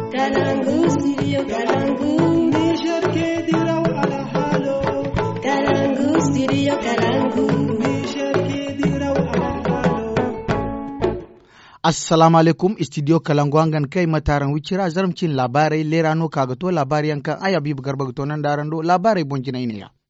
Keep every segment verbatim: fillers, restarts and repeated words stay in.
Kalangu, studio Kalangu. Niger ke diraw ala halo. Kalangu, studio Kalangu. Niger ke diraw ala halo. Assalamu alaikum, studio Kalangu angan kai mataran wicira zarmcin labarai lerano kagato labari yankan ayabi bugarba to nan darando labarai bonjina ne ya.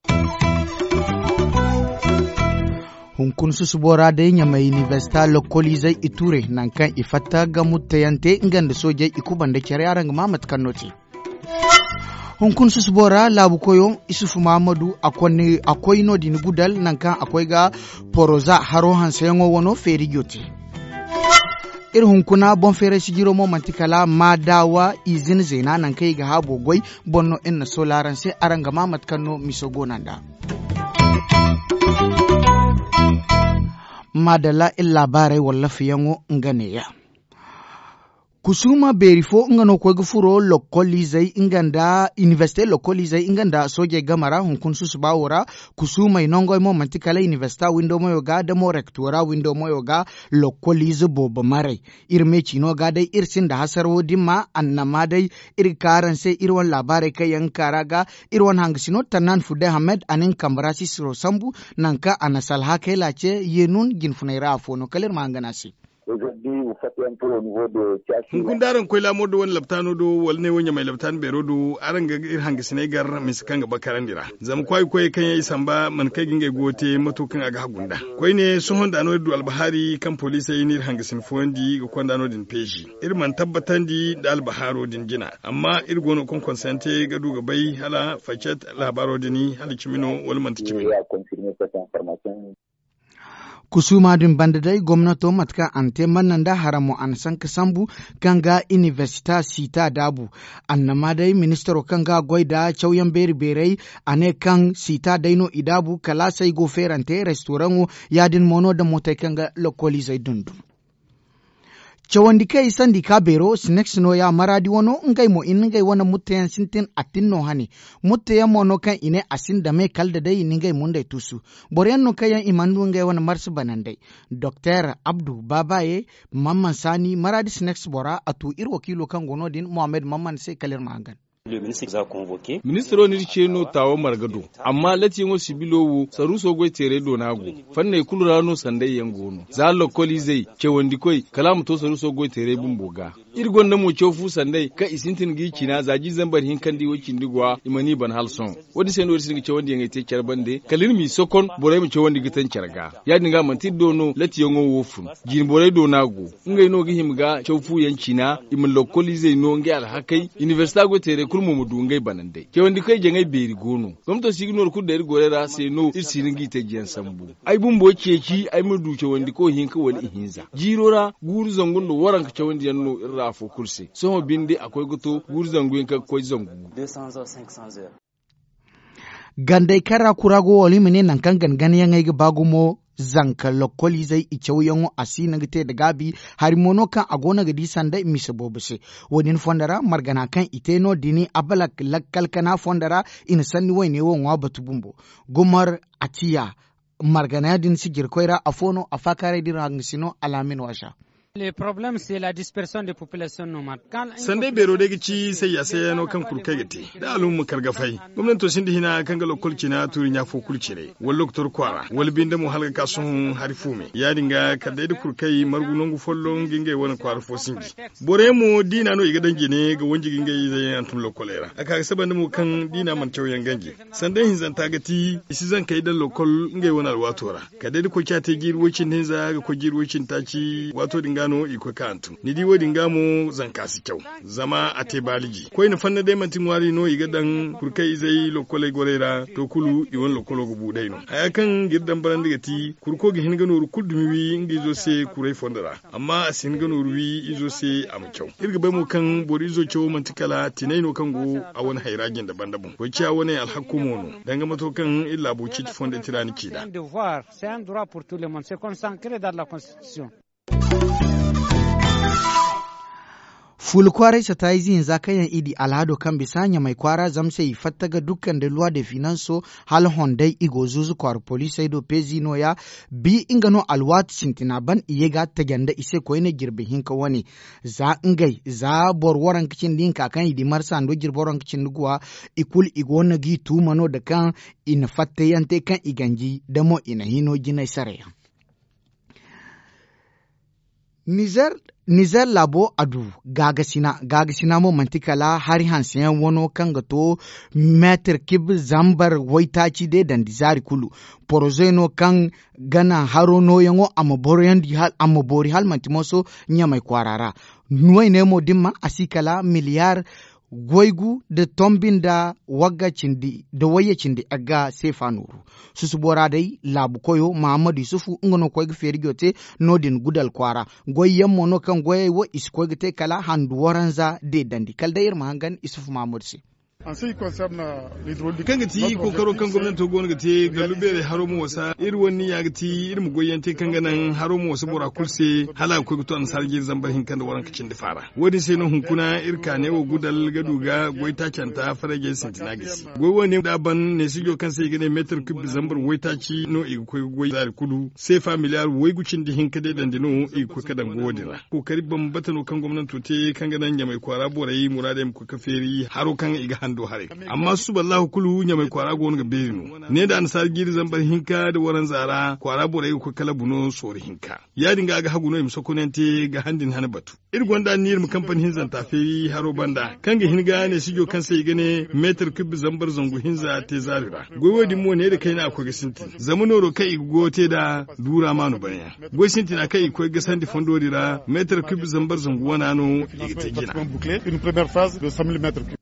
Hunkun susubora da yin mai Universita Lokoli zai iture nan kan ifata ga mutayante ingan da soje ikuban da kyar yaran Mamat Kannoti. Hunkun susubora labu koyo Isufu Muhammadu akwai akwai nodi ni gudal nan kan akwai ga poroza haro hansayango wono ferigyote. Ir hunkuna bon fere sigiro mo mantikala madawa izin zena nan kai ga habo goi bonno inna solaran sai aranga Mamat Kanno misogo nanda. Madala il labarai wallafi yango nganeya. Kusuma berifo ngano kwega furo lokoli zai inganda universite lokoli zai inganda soje gamara hunkun susuba wora kusuma inongo mo mantikala universita window mo yoga da mo rectora window mo yoga lokoli zubo bamare irme chino ga dai irsin da hasarwo dimma annama dai irkaran sai irwan labarai kai yankara ga irwan hangsino tanan fude Ahmed anin kambarasi siro sambu nanka anasal hakela ce yenun ginfunaira afono kalir manganasi. Hunkun daren kwai lamo da wani laftano do wal ne wanya mai laftan bero do aran ga ir hangi sinegar miskan ga bakaran dira zam kwai kwai kan yayi samba man kai gingai gote matokan aga hagunda kwai ne sun honda no do albahari kan police yi nir hangi sin fondi ga kwanda no din peji ir man tabbatan di da albaharo din jina amma ir gono kon consente ga du ga bai hala facet labaro dini hala kimino wal man tikimino. Kusuma din bandadai gwamnato matka ante mananda haramu an sanka sambu kanga universita sita dabu annama dai ministero kanga goida chauyan beri berei ane kan sita daino idabu kala sai go ferante restauranto yadin mono da motai kanga lokoli zai dundu. Chawandi kai sandi ka bero sinex no ya maradi wono ngai mo in ngai wona mutayan sintin atin no hani mutaya mono kan ine asin da me kalda dai ningai munde tusu boryan no kayan imandu ngai wona marsu banandai Doctor Abdu Babaye Mamman Sani maradi sinex bora atu ir wakilo kan gono din Muhammad Mamman sai kalir mangan. Le ministre a convoqué. Ministro ni ce no tawo margado amma lati ngo sibilowo saruso go tere do nago fanne kulurano sandai yangono za lokoli zai ce wandi koi kalamu to saruso go tere bumboga irgon na mo chofu sandai ka isintin gi kina zaji zambar hin kandi wakin digwa imani ban halson wadi sen wadi singi ce wandi ngai te charbande kalin mi sokon borai mi ce wandi gitan charga ya dinga manti dono lati yango wofun jin borai do nago ngai no gi himga chofu yankina imin lokoli zai no ngai alhakai university go tere kulmu mu dungai banandai ke wandi kai jangai beri gono gwamnati signor ku da ir gorera sai no irsirin gite jiyan sambu ai bumbo ceki ai mu duke wandi ko hinka wali hinza jirora guru zangun do waran ka wandi yanno irra fo kurse so mo binde akwai goto guru zangun ka koi zangu deux cents heures cinq cents heures gandai kara kurago wali mene nan kan gangan yangai ga bagumo zanka lokoli zai icewu yango asina gite da gabi hari mono kan agona gadi sanda misa bobuse wodin fondara margana kan iteno dini abalak lakkal kana fondara ina sanni wayne won wa batubumbo gumar atiya margana din sigir koira afono afakare din rangisino alamin washa. Le problème c'est la dispersion des populations nomades. Sande bero de gici sai ya sai no kan kurkai gate. Da alum mu kargafai. Gwamnati to sindi hina kan galo kulci na turi nya fo kulci ne. Wal doktor kwara. Wal binda mu halga kasun harifume. Ya dinga kadai da kurkai margunongu follon gingai wani kwara fo singi. Bore mu dina no iga dangi ne ga wanji gingai zai antum lokolera. Aka saban mu kan dina man chauyan gangi. Sande hin zan tagati isi zan kai dan lokol ngai wani alwatora. Kadai da ko kyate girwocin hinza ga ko girwocin taci wato dinga no iko kantu ni di wodi ngamo zan kasi kyau zama a te baliji ko ina fanna dai mantin wari no iga dan kurkai zai lokole gorera to kulu iwon lokolo go budai no ayakan girdan barandiga ti kurko gi hingano rukudumi wi ngi zo se kurai fondara amma asin gano ruwi izo se am kyau irga bai mu kan bori zo cewo mantikala tinai no kango a wani hairagin daban-daban ko ciya wani alhakumo no danga mato kan illa buci fonda tirani kida c'est un droit pour tout le monde c'est consacré dans la constitution. ful kwarai sa ta yi zin zakayan idi alhado kan bisanya mai kwara zamse yi fattaga dukkan da luwa da finanso hal hondai igo zuzu kwar police do pezino ya bi ingano alwat sintina ban iyega taganda ise ko ne girbe hinka wani za ngai za bor waran kicin din ka kan idi marsa ndo girbo waran kicin duguwa ikul igo na gi tu mano da kan ina fattayante kan iganji da mo ina hino jinai sare Niger Niger labo adu gagasina gagasina mo mantikala hari hansiyan wono kanga to meter kib zambar waitaci de dan dizari kulu porozeno kan gana harono yango amaborian di hal amabori hal mantimoso nyamai kwarara nuwai nemo dimma asikala miliyar goigu da tombin da wagga cindi da waye cindi aga sefa nuru susu bora dai labu koyo Muhammadu Yusufu ngono koy ferigyote nodin gudal kwara goyem mono kan goye wo iskoygete kala handu waranza de dandi kaldayir mahangan Yusufu Muhammadu si En ce qui concerne l'hydraulique, kan gati ko karo kan gwamnati gon gati galube haro mu wasa iri wani ya gati iri mu goyente kan ganan haro mu wasa bora kurse hala ko to an sarge zambar hin kan da waran kacin da fara wodi sai no hunkuna irka ne wo gudal gaduga goita canta farage sintina gisi goy woni da ban ne sigo kan sai gane meter kub zambar goita ci no i ko goy zar kudu sai familiar woy gucin di hin kade dan dino i ko kadan godira ko kari ban batano kan gwamnati te kan ganan ya mai kwara borai muradem ko kaferi haro kan iga hando hare amma su ballahu kulu nya mai kwara gon ga berino ne da ansar giri zambar hinka da waran zara kwara bore ko kala buno sori hinka ya dinga ga haguno im sokonente ga handin hana batu irgonda nir mu kamfani hinzan tafi haro banda kan ga hinga ne sigo kan sai gane meter kub zambar zangu hinza te zarira gowo mo ne da kaina akwai ga sinti zamanoro kai gote da dura manu banya go sinti na kai ko ga sandi fondo dira meter kub zambar zangu wana no igite gina une première phase de cent mille mètres cubes.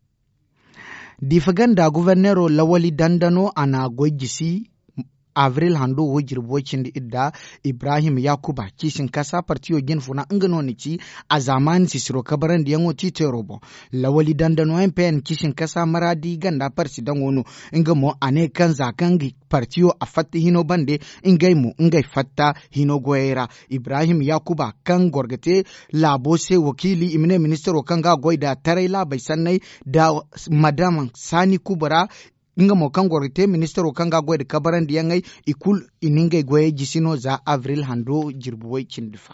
Difaganda guvernero Lawali Dandano ana gojisi Avril hando wajir bocin da idda Ibrahim Yakuba kishin kasa partiyo gin funa ingano nici a zaman sisiro kabaran da yango tite robo Lawali Dandano M P N kishin kasa maradi ganda parsi dan wono ingamo ane kan zakan partiyo a fatta hino bande ingai mu ingai fatta hino goyera Ibrahim Yakuba kan gorgate labo se wakili imine ministero kan ga goida taraila bai sannai da madam Sani Kubara inga mo kan gorite ministero kan ga goida kabaran diyangai ikul iningai goye jisino za Avril hando jirbuwai cindifa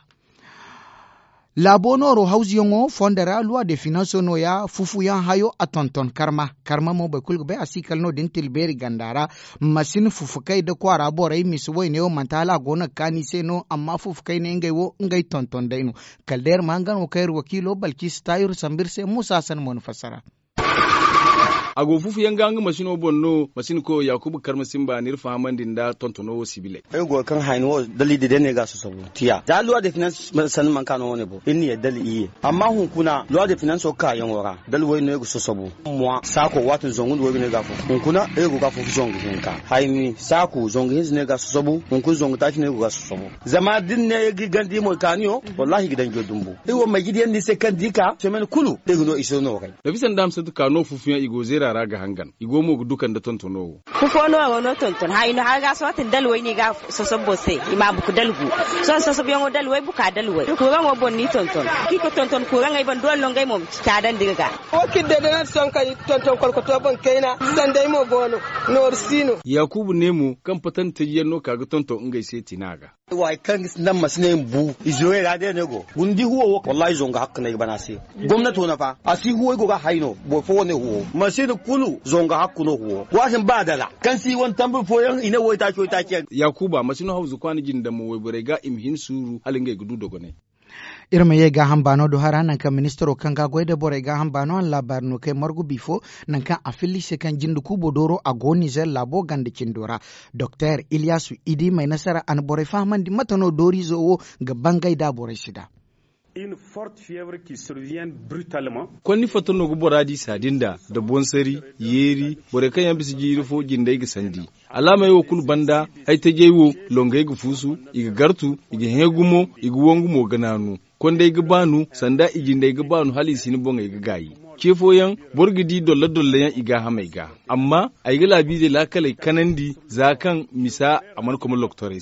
Labonoro hausi yongo fondara loi de finance no ya fufu yan hayo a tonton karma karma mo bakul be asikal no din tilberi gandara masin fufu kai da kwara borai miswoi ne o mantala gona kani se no amma fufu kai ne ngai wo ngai tonton daino kalder mangan o kai wakilo balki stayur sambir se musa san mon fasara ago fufu yanga anga masino bonno masin ko yakubu karma simba nir fahamandin da tontono sibile ego kan haino dali de ne ga su sabu tiya da loi de finance san man kano woni bo inni ya dali iye amma hun kuna loi de finance ka yan wora dal woy ne go su sabu mo sako watun zongun woy ne ga fu hun kuna ego ga fu zongu hinka haini sako zongu hin ne ga su sabu hun kun zongu ta ne go ga su sabu zama din ne gi gandi mo kaniyo wallahi gidan go dumbu ego mai gidan ni se kan dika semen kulu ego no iso no kai da bisan dam sa ka no fufu ya igo zera raga hangan igo mo dukan da tontono ku fono wono tonton hayno haga so tin dalwai ni ga so sabbo sai ima buku dalgu so so so biyo dalwai buka dalwai ku ran wo bonni tonton ki ko tonton ku ran ai ban dol ngai mo ta dan diga o kidde de son kai tonton kol ko to ban kaina sandai mo gono nor sino yakubu nemo kan fatan tayyano kaga tonton ngai sai tinaga wai kan nan masne bu izoe ga de nego gundi huwo wallahi zonga hakka ne bana sai gwamnati na fa asi huwo go ga haino bo fo ne huwo masine kulu zonga hakku no huwo washin ba dala kan si won tambu foyan ina woi ta ko ta ke yakuba masino hauzu kwani jin da mo wai bare ga imhin suru halinga gudu dogo ne irma ye ga hambano do haranan kan ministero kan ga goyde bore ga hambano an labar no kai margu bifo nan kan afili se kan jindu kubo doro a goni zel labo gande kindora Docteur Ilyasu Idi mai nasara an bore fahman di matano dori zo ga bangai da bore shida une forte fièvre qui survient brutalement. Konni fatono go boradi sadinda da bonsari yeri bore kan yambi sigi rufo jindai ga sandi alama yo kul banda ai ta jewo longai ga fusu iga gartu iga hegumo iga wongumo gananu konde iga banu sanda ijinda iga banu hali sini bonga iga gayi kefoyan borgidi dolla dolla yan iga hamaiga amma ai ga labi de lakale kanandi zakan misa aman kuma loktoresi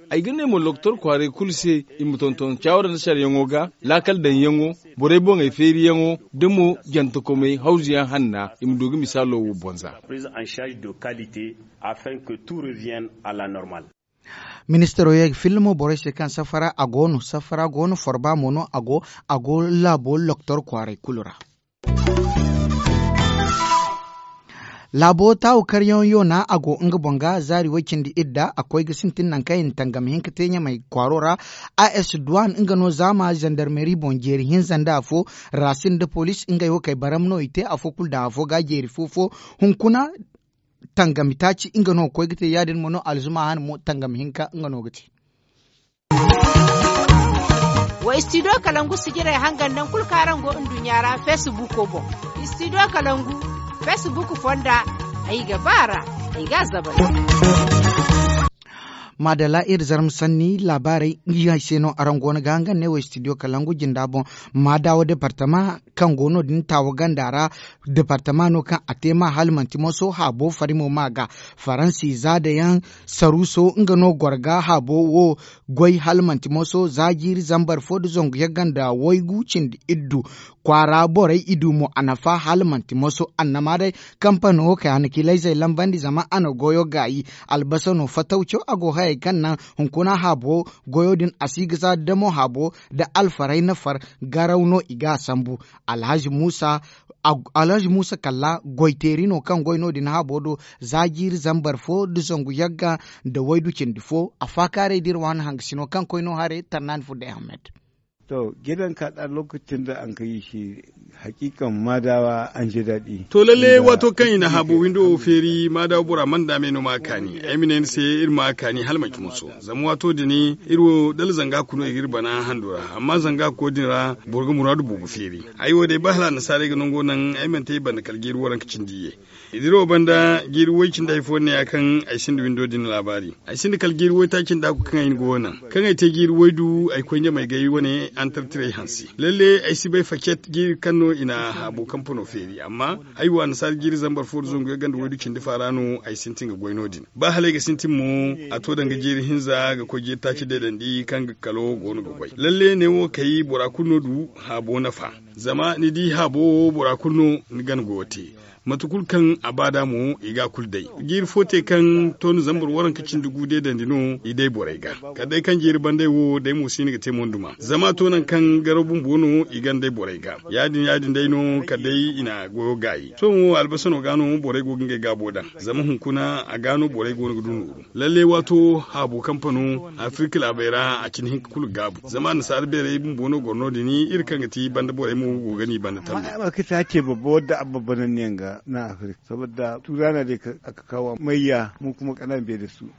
ai gane mo doktor kware kulse imutonton chawra na shar yango ga lakal dan yango bore bon ai feri yango demo janto ko mai hausiyan hanna imdogi misalo wo bonza prise en charge de qualité afin que tout revienne à la normale. Ministero ye filmo borese kan safara agono safara gono forba mono ago ago labo doktor kware kulura. Labo ta ukar yon na ago nga bonga zari wakin di idda akwai gisintin nan kayin tangam hinka tenya mai kwarora A S Duan nga no zama gendarmerie bonjeri hin zanda afo rasin de police nga yo kai baramno ite afo kul da afo ga jeri fofo hunkuna tangam taci inga no koy gite yadin mono alzuma han mo tangam hinka inga no gite wa studio kalangu sigire hangan nan kul karango indunyara Facebook bo studio kalangu Facebook fonda ai gabara ai gazaba madala ir zarm sanni labarai iya seno arangona ganga ne wa studio kalangu jindabon madawo departement kan gono din tawo gandara departement no kan atema halmanti moso habo farimo maga faransi zada yan saruso ngano gorga habo wo goy halmanti moso zagiri zambar fodu zongu yaganda woygu cindi iddu kwara borai idu mo anafa halmanti moso annamade kampano ka anki laizai lambandi zama ana goyo gayi albasano fataucho ago hay kanna hunkuna habo goyodin asigisa demo habo da alfarai nafar garawno iga sambu alhaji musa alhaji musa kalla goiterino kan goyno din habo do zagir zambar fo dusongu yagga da waidu cindifo afakare dirwan hangsino kan koyno hare tarnan fu de ahmed. To gidan kaɗa lokacin da an kai shi hakikan madawa an ji daɗi. To lalle wato kan ina habu windo feri madawa bura man da meno makani eminen se ir makani halmaki muso zamu wato dini irwo dal zanga kuno igir bana handura amma zanga ko dinra burgu muradu bubu feri ayo dai bahla na sare ganon gonan emen tay ban kalgir waran kicin diye idiro banda gir woicin da ifo ne akan aisin da windo din labari aisin da kalgir woi takin da ku kan yin gonan kan ai te gir woidu ai konje mai gayi wane an tartire hansi lalle ai si bai faket gir kanno ina habu kamfano feri amma ai wa nasar gir zambar for zongo ganda woidu kin da farano ai sintin ga goinodin ba hale ga sintin mu a to danga gir hinza ga ko gir taki da dandi kan ga kalo gonu ga goi lalle ne wo kai burakuno du habo nafa zama ni di habo burakuno ni gan gote matukul kan abada mu iga kuldai gir fote kan tonu zambar waran kicin dugu de dandino idai boraiga kadai kan gir bandai wo dai mu sini ga temon duma zama tonan kan garabun bono igan dai boraiga yadin yadin dai no kadai ina goyo gayi so mu albasano gano borai go ginge ga boda zama hunkuna a gano borai go gudu lalle wato habu kamfano afrika labera a cikin kul gabu zama na sar bere bun bono gorno dini irkan ga ti banda borai mu go gani banda tamma ma ka tace babba wadda ababban ne ga na Afirka saboda turana da aka kawo mayya mu kuma kanan bai da su.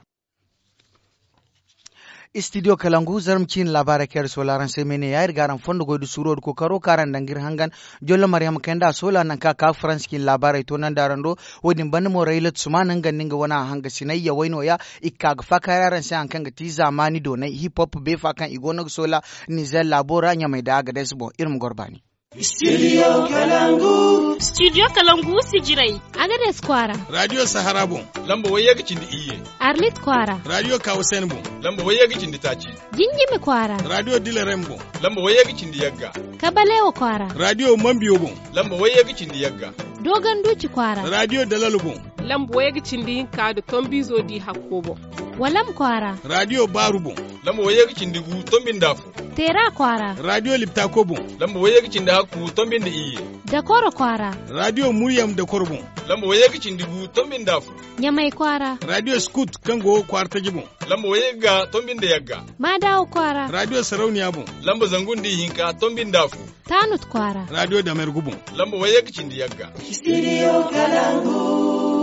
Studio Kalangu zarmcin labara kyar solaran sai mene ya riga ran fondo godu suro ko karo karan dangir hangan jolla Maryam kenda sola nan ka ka France kin labara to nan darando wodin ban mo railat sumanan ganin ga wana hanga sinayya waino ya ikka ga faka yaran sai an kan ga ti zamani do na hip hop be fakan igono sola ni zel labora nya mai da ga desbo irin gorbani. Studio Kalangu. Studio Kalangu sijirai. Agades Kwara. Radio Saharabo. Lamba waye gicin iye. Arlit Kwara. Radio Kausenbo. Lamba waye gicin tachi. Jinjimi Kwara. Radio Dilerembo. Lamba waye gicin yagga. Kabalewa Kwara. Radio Mambiobo. Lamba waye gicin yagga. Dogon Duci Kwara. Radio Dalalubo. Lamba waye gicin di ka da Tombizo di Hakobo. Walam Kwara. Radio Barubo. Lamba waye gicin digu Tombin Dafu. Tera Kwara. Radio Liptakobo. Lamba waye gicin da haku Tombin da iye. Da Koro Kwara. Radio Muryam da Korbo. Lamba waye gicin digu Tombin Dafu. Nyamai Kwara. Radio Scoot Kango Kwarta Jibo. Lamba waye ga Tombin da Yagga. Madawo Kwara. Radio Sarauniya Bo. Lamba Zangun di Hinka Tombin Dafu. Tanut Kwara. Radio Damer Gubo. Lamba waye gicin da Yagga. Studio Kalangu.